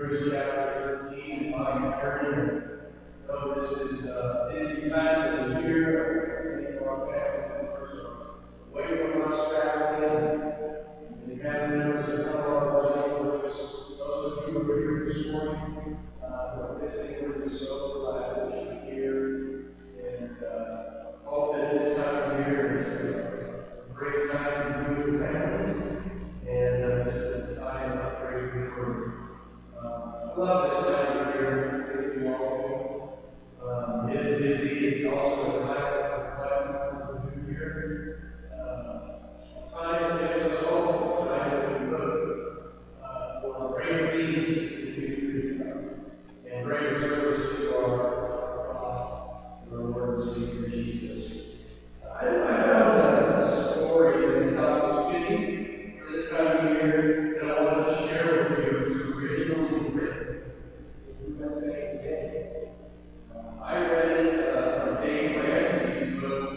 Hebrews chapter 13 and while you turn. So this is busy time of the year. Many of our family members are away from us traveling. The family members that come our way, or just those of you who are here this morning, who are visiting, we're just so glad that you're here. And hope that this time of year is a great time to be with families and just a time of great word. I love this time of year with you all. It is busy. It's also a time of reflecting for the new year. A time that gives us hope, a time that we look for great things to do and greater service to our God, and our Lord and Savior Jesus. I found a story that I thought was fitting for this time of year that I wanted to share with you. It was originally written in USA Today. I read it from Dave Ramsey's book,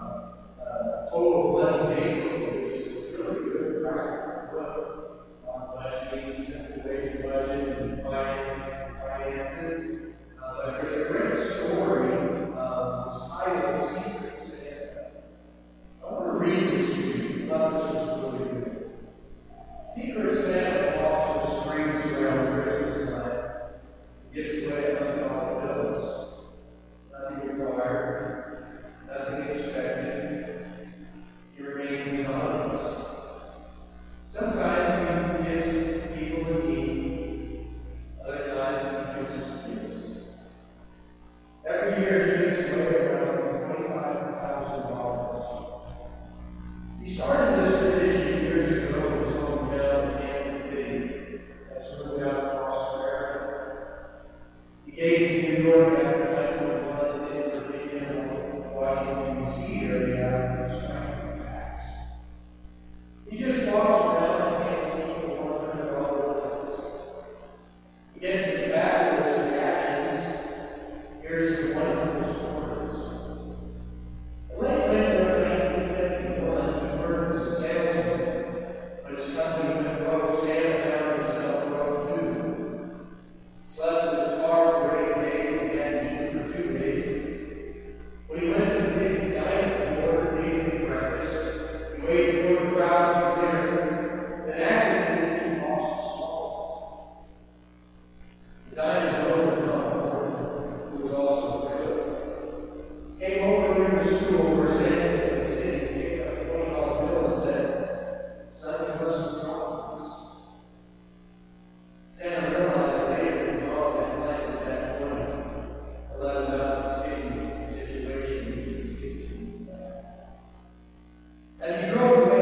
Total Money Makeover, which is a really good practical book on budgeting, simplifying budget, and finances. But there's a great story. It's titled Secret Santa. I want to read this to you. I thought this was really good. Secret Santa walks the streets around Christmas time. Gives away $100 bills. Nothing required. Nothing expected. He remains anonymous. Sometimes he gives to people in need. Other times he gives gifts. Every year he gives away around $25,000. He started this tradition years ago in his hometown of Kansas City. That's moved out across America. He gave in New York after 9/11 in Virginia, Washington, D.C. area after his country tax. He just walks around and hands people $100 bills. He gets some fabulous reactions. Here's one of his stories. In late winter of 1971, he worked as a salesman. When his company went broke, Santa found himself broke too. Slept in his car for 8 days and hadn't eaten for 2 days. When he went to the Dixie Diner, he ordered daily breakfast. He waited for the crowd to clear, then acted as if he lost his wallet. The diner's owner, who was also thrilled, came over near the stool where Santa was sitting, picked up a $20 bill and said, "Son, you must be wrong." Santa realized later he was all that planned at that point. I let him out of the situation he was getting. As he drove away,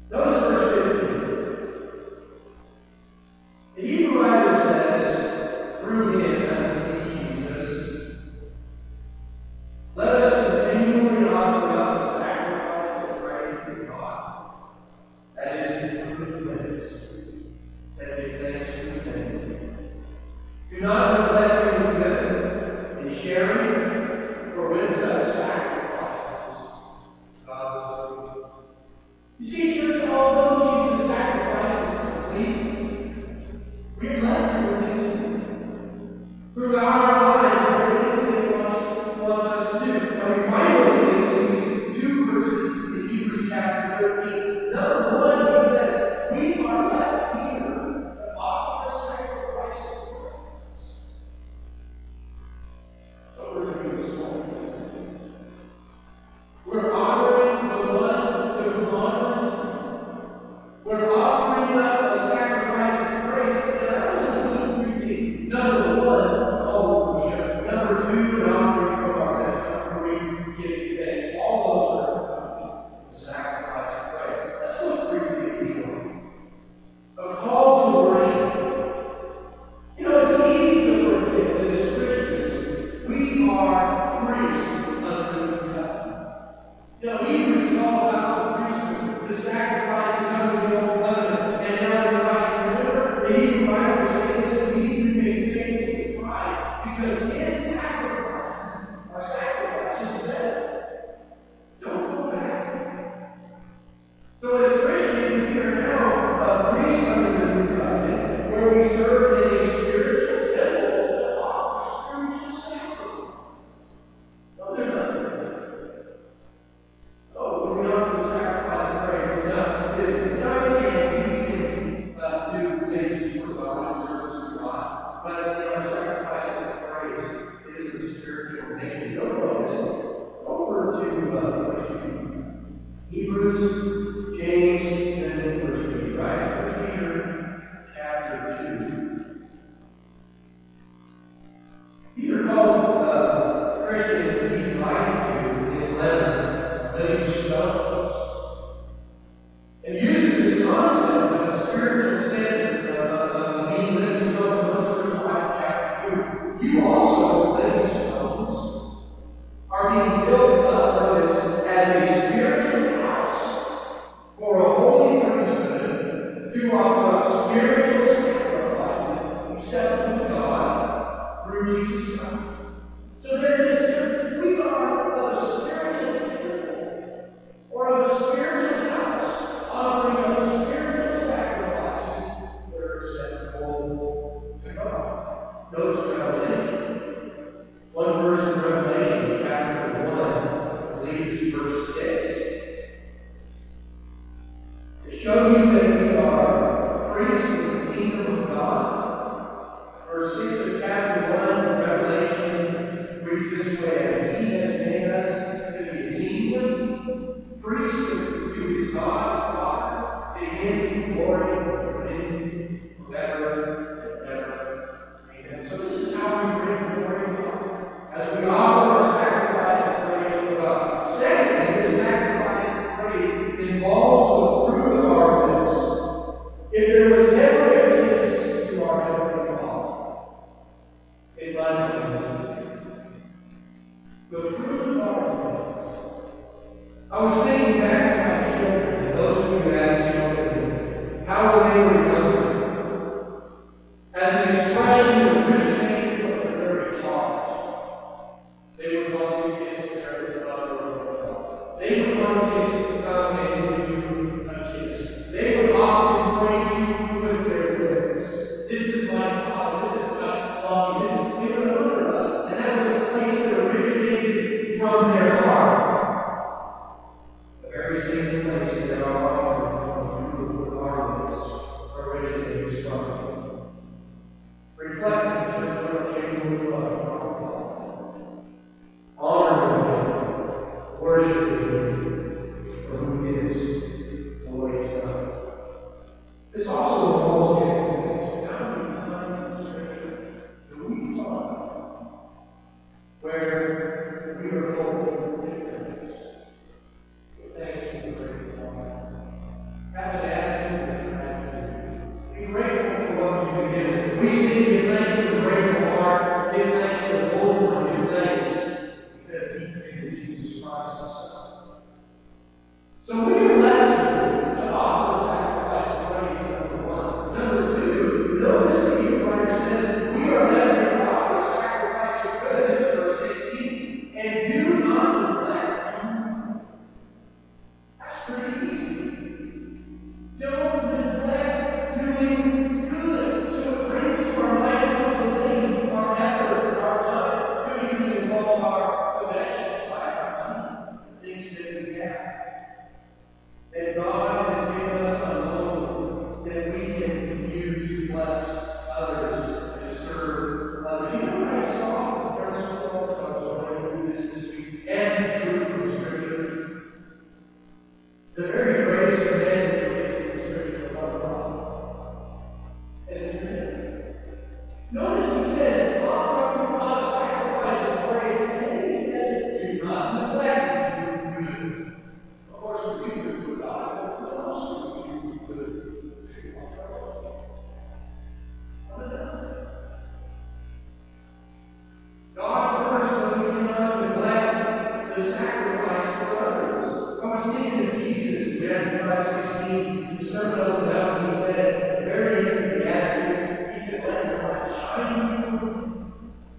Notice verse 15. The Hebrew writer says, through him, that would be Jesus, let us continually offer up the sacrifice of praise to God. That is the fruit of lips that give thanks to his name. Do not neglect doing good and sharing, for with such sacrifices, God is good. You see, church, although Jesus' sacrifice was complete, we're left with things to do. Throughout our lives, there are things that He wants us to do. And we find those things in these two verses in Hebrews chapter 13. Number one, he says, we are left here to offer a sacrifice of praise. That's what we're going to do this morning. We're honoring the one to whom honor is due. We're offering up a sacrifice of praise, and that will include three things. Number one, call to worship. Number two, an offering from our lips. Number three, giving thanks. All those are the sacrifice of praise. Let's look briefly at each one. A call to worship. You know, it's easy to forget that as Christians, we are priests under the new covenant. You know, Hebrews is all about the priesthood, the sacrifices under the old covenant, and now in Christ. And remember, the Hebrew writer was saying this, and we need to remain faithful to try, because his sacrifices are sacrifices better. Don't go back. So as Christians, we are now priests under the new covenant, where we serve in a spiritual temple that offers spiritual sacrifices. No, they're not the when we offer the sacrifice of praise. Now, listen, now again, we can do things for God and service to God, but in our sacrifices of praise, it is of spiritual nature. You'll notice over to First Peter. Hebrews, James, and First Peter, right? First Peter chapter 2. Peter calls Christians that he's writing to his letter living stones, and uses this concept of a spiritual sense of being living stones. Notice verse 5 of chapter 2. You also, as living stones, are being built up, notice, as a spiritual house for a holy priesthood to offer up spiritual sacrifices acceptable to God through Jesus Christ. So there it is, church. We are of a spiritual temple, or of a spiritual house, offering up spiritual sacrifices that are acceptable to God. Notice Revelation. One verse in Revelation, chapter 1, I believe it's verse 6. To show you that we are priests in the kingdom of God. Verse 6 of chapter 1, Revelation reads this way: He has made us to be a kingdom, priests to his God and Father. To him be glory and dominion forever and ever. Amen. So this is how we bring glory to God, as we offer our sacrifice of praise to God. Secondly, this sacrifice of praise involves the fruit of our lips. If there was ever a kiss to our Heavenly Father, it might have been this. The fruit of our lips. I was thinking back to my children, and those of you who have children, how when they were we sing, give thanks with a grateful heart, give thanks to the Holy One, give thanks because He's given Jesus Christ His Son. So we are left here to offer a sacrifice of praise, number one. Number two, notice Peter the writer says, we are left here to offer a sacrifice of good. This is verse 16. And do not neglect doing. That's pretty easy. Don't neglect doing good. So it brings to our mind a couple of things. Our effort, our time, could even involve our possessions, right? Our money, things that we have. That God has given us a loan that we can use to bless others and to serve others. You know what I saw from the principle as I was going through this week, and the truth from Scripture? The very greatest commandment given in Scripture, love God and do good. Notice he says, offer up to God a sacrifice of praise, and then he says, do not neglect doing good. Of course, if we do good, God, what else do we do good? God first, but we cannot neglect the sacrifice for others. I was thinking of Jesus in Matthew 5:16, the Sermon on the Mount. He said, at the very end of the Beatitudes, he said, let your light shine before men.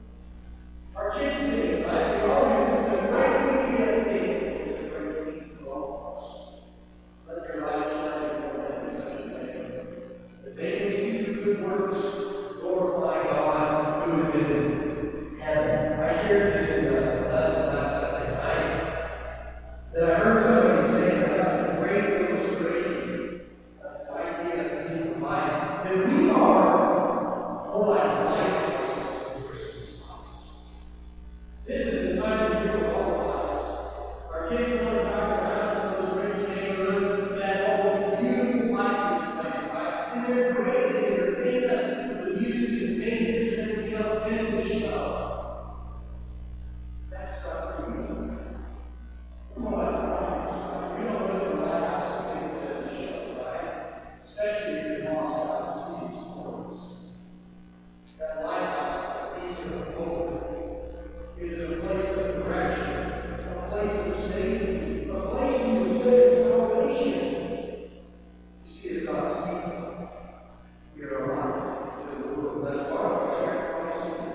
Our kids say it, right? We always, it's a great week yesterday. It's a great week for all of us. Let your light shine before them in such a way that they may see your good works, glorify God who is in heaven. I shared this in the lesson last Sunday night, that I heard somebody say, and I thought it was a great illustration of this idea of being the light, that we are more like lighthouses than Christmas lights. This is the time of year with all the lights. Our kids want to drive around in those rich neighborhoods that have all these beautiful lights displayed, right? And they're great. They entertain us with the music and paintings and everything else, and it's a show. That's not for you. More like a lighthouse, right? We don't live in a lighthouse and think that it's a show, right? Especially if you're lost out in the city sports. That lighthouse is a beacon of hope. It is a place of direction, a place of safety, a place where you say salvation. You see, as God's people, we are alive to the world. That's why we're sacrificing.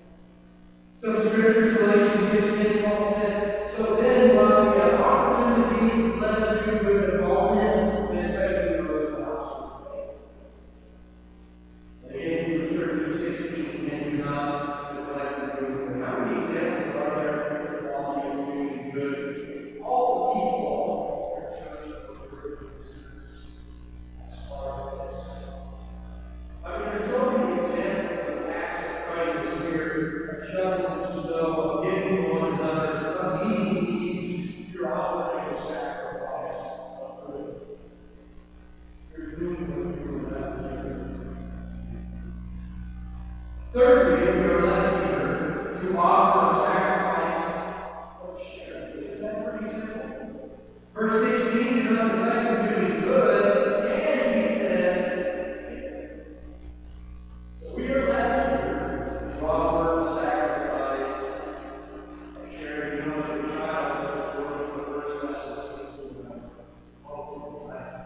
Some scriptures, Galatians 6:10, Paul said, so then, while we have opportunity, let us do good to all men, and especially those of the household of faith. And again, Hebrews 13:16, and do not neglect doing good. How many examples are there of Paul doing good? All the people in church are good. That's part of this. I mean, there's so many examples of acts of kindness here, of shoveling snow, of giving to one another, of meeting needs. You're offering a sacrifice of good. You're doing what you were left to do. Thirdly, we are left here to offer a sacrifice of charity. Isn't that pretty simple? Verse 16, do not neglect doing good, and he says, so we are left here to offer a sacrifice of charity. You know, as a child, as I was learning the first lessons of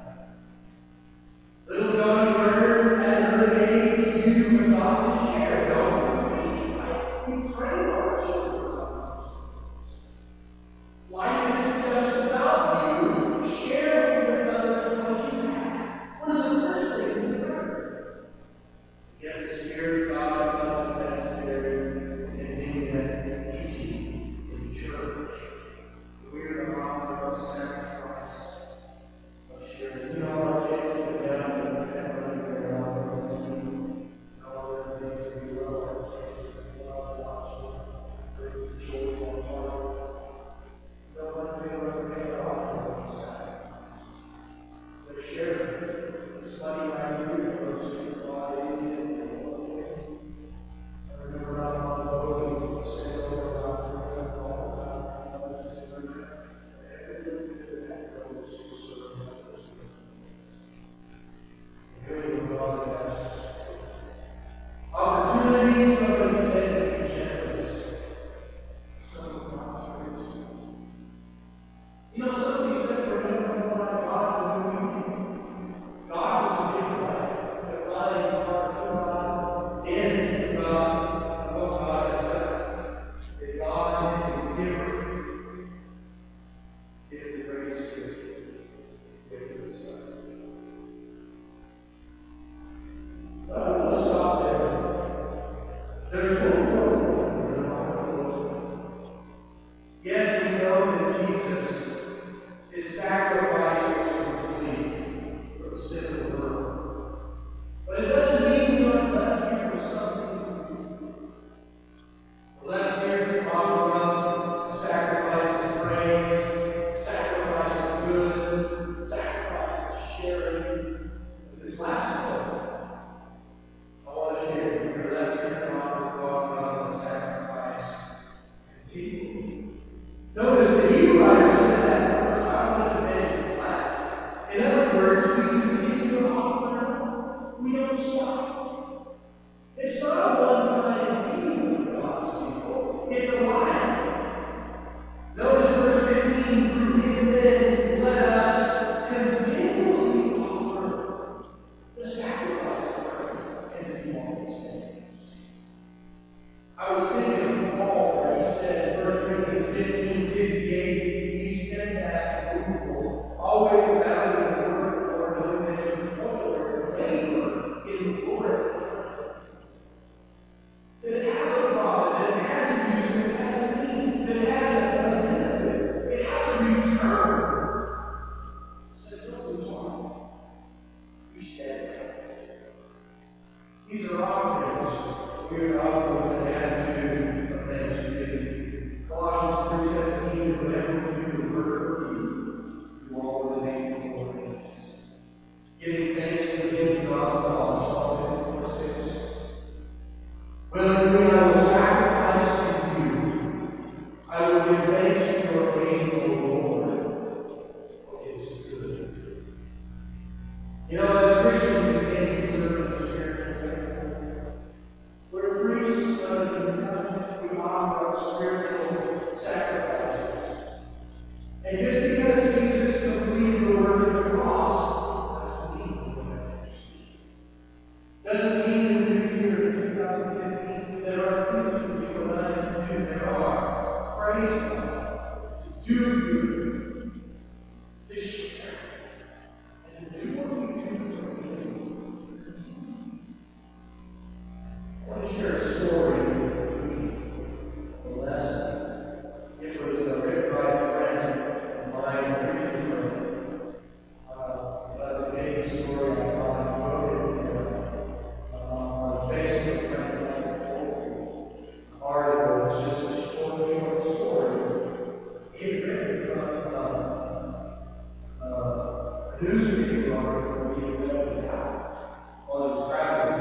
little Johnny learned at an early age, you have got to share. Don't compete, right? We train our children on those things. Life isn't just about you. Share with others what you have. One of the first things we learn. Yet the Spirit of God becomes necessary to continue that teaching in the church. We are to offer a sacrifice of sharing. You know, our kids sit down and have money in their mouth and all their things we love our kids and love watching. Brings joy to our heart. Don't let them ever make it off of these sacrifices. They're sharing. This money right here goes to God in it. I remember not long ago, he said over about all the time, everything that goes to serve others. Really, what God has asked us to do. you this last one. I want to share with you. Your left ear offered on the sacrifice continually. Notice the Hebrew writer says that first. I wanted to mention the last. In other words, we continue to offer it up. We don't stop. It's not a one-time thing for God's people. It's a life. Notice verse 15, through him then let us continually offer the sacrifice of praise and to do all these things. I was thinking of Paul where he said in 1 Corinthians 15:58, be steadfast and immovable, always abounding in the work of the Lord, knowing that your toil, your labor in the Lord, that it has a profit, that it has a use, that it has a need, that it has a benefit, it has a return. He says, don't lose heart. Be steadfast. These are offerings. We are to offer with an attitude of thanksgiving. Colossians 3:17, whatever you do, word or deed, do all in the name of the Lord Jesus. Giving thanks to him to God the Father, Psalm 54:6. Willingly I will sacrifice to you. I will give thanks to your name, O Lord. It is good. You know, as Christians, we can't be servants of spiritual faithfulness. We're priests under the new covenant. We offer up spiritual sacrifices. And just because Jesus completed the work of the cross doesn't mean in the new year of 2015 there are things for you and I to do. There are. Praise God. To do good. To share. And to do what we do for Him. I want to share a story with the lesson. It was written by a friend of mine, a preacher friend. Another big story I thought he wrote it on Facebook. Article. It's just a short story. He had written it from a newspaper article he had read in Dallas. While he was traveling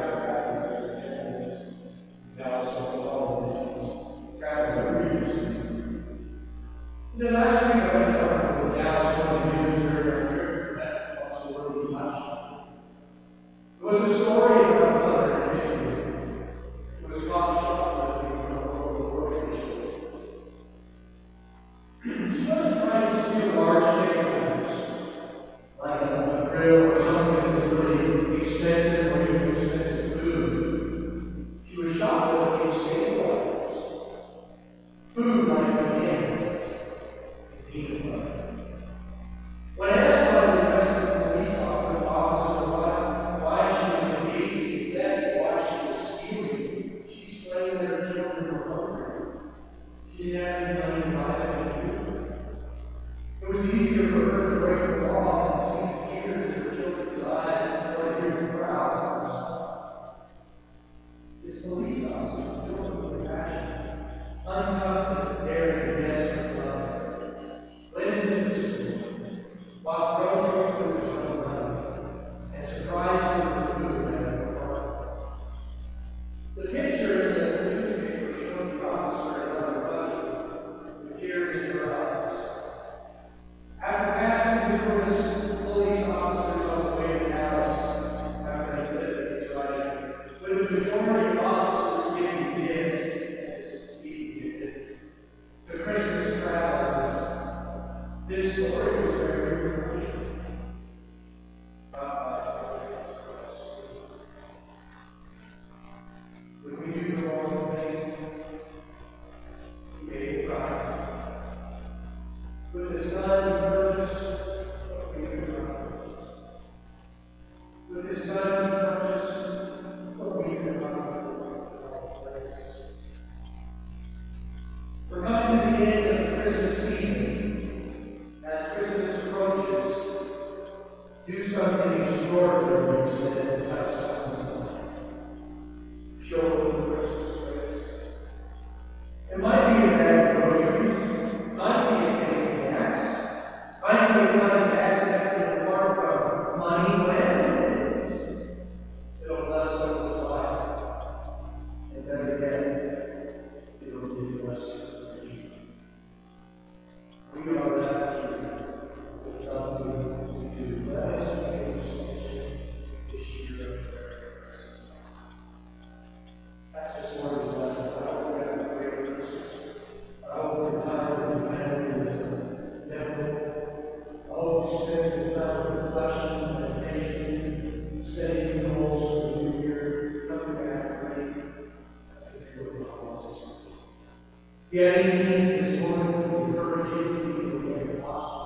Dallas, Oklahoma, he's traveling every year. He said, last week I read an article in Dallas Morning News during our trip that possibility touched. It was a story about a mother in Michigan who was caught shoplifting from a local grocery store. She wasn't trying to steal large ticket items, like a grill or something that was really expensive or even expensive food. She was shoplifting staple items. Food like bananas and peanut butter. When asked by the arrested police officer why she was engaged in theft, why she was stealing, she explained that her children were hungry. She didn't have any money to buy them any food. It was easier for her to break the law than to see the tears in her children's eyes or to hear the crowd. This police officer, filled with compassion, uncuffed and daring, desperate love, went into the store, bought groceries with his own money, and surprised her with food at her apartment. The picture in the newspaper showed the officer and other buddy with tears in her eyes. After passing numerous police officers on the way to Dallas, after he said this, he's writing, with the majority of officers giving gifts, to Christmas travelers, this story was very refreshing. When we do the wrong thing, He paid the price. With His Son, He purchased what we could not purchase. With His Son, He purchased what we could not purchase. We're coming to the end of the Christmas season. As Christmas approaches, do something extraordinary, He said, to touch someone's life. Show them the Christmas grace. It might be a bag of groceries, might be a tank of gas, might be a kind of access in the form of money If you have any needs this morning, we encourage you to either make a deposit